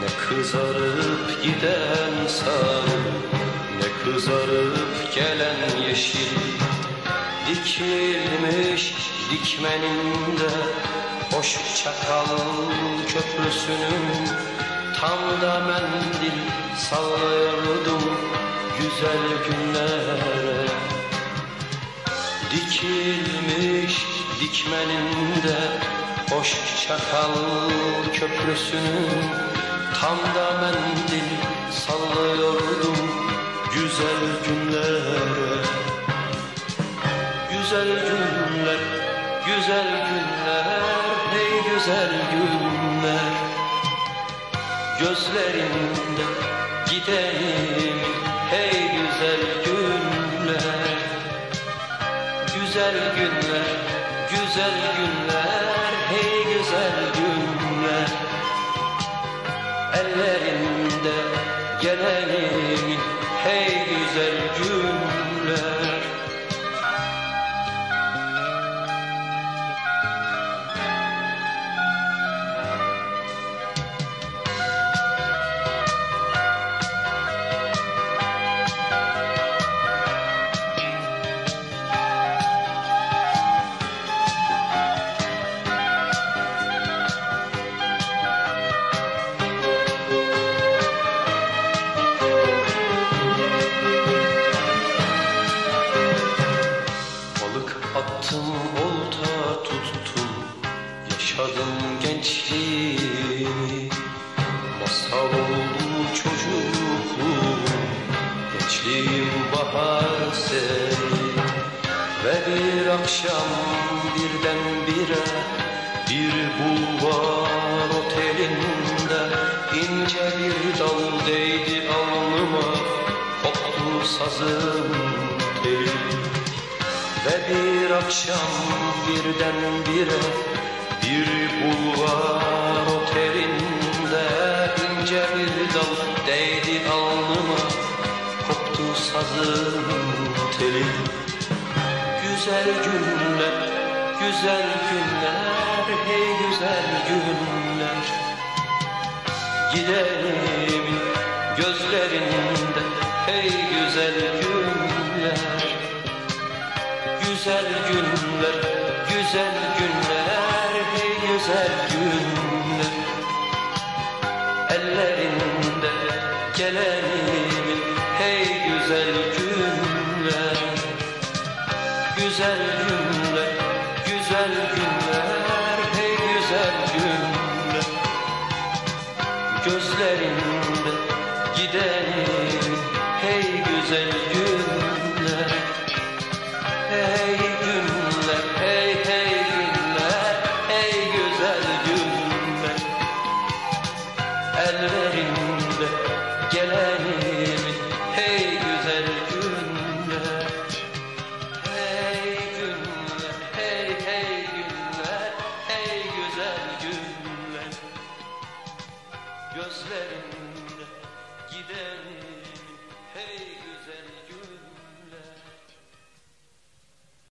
Ne kızarıp giden sarı, ne kızarıp gelen yeşil. Dikilmiş dikmeninde hoş çakal köprüsünün tam da mendil sallıyordum güzel günlere. Dikilmiş dikmeninde hoş çakal köprüsünün tam da mendil sallıyordum güzel günlere. Güzel günler, güzel günler, hey güzel günler. Gözlerinde gidelim, hey güzel günler. Güzel günler, güzel günler, hey güzel günler. Ellerinde gelelim, hey güzel günler. Attım olta tuttum, yaşadım gençliğimi. Masal oldu çocukluğum, gençliğim bahar seni. Ve bir akşam birdenbire bir bulvar otelinde ince bir dal değdi alnıma, koptu sazım teli. Ve bir akşam birdenbire bir bulvar otelinde ince bir dal değdi alnıma, koptu sazın teli. Güzel günler, güzel günler, hey güzel günler. Gidelim gözlerinde, hey güzel günler. Güzel günler, güzel günler, hey güzel günler. Ellerinde gelelim, hey güzel günler. Güzel günler, güzel günler, hey güzel günler. Gözlerinde gidelim, hey güzel günler. Hey günler, hey hey günler, hey güzel günler. Ellerinde gelelim, hey güzel günler. Hey günler, hey hey günler, hey güzel günler. Gözlerinde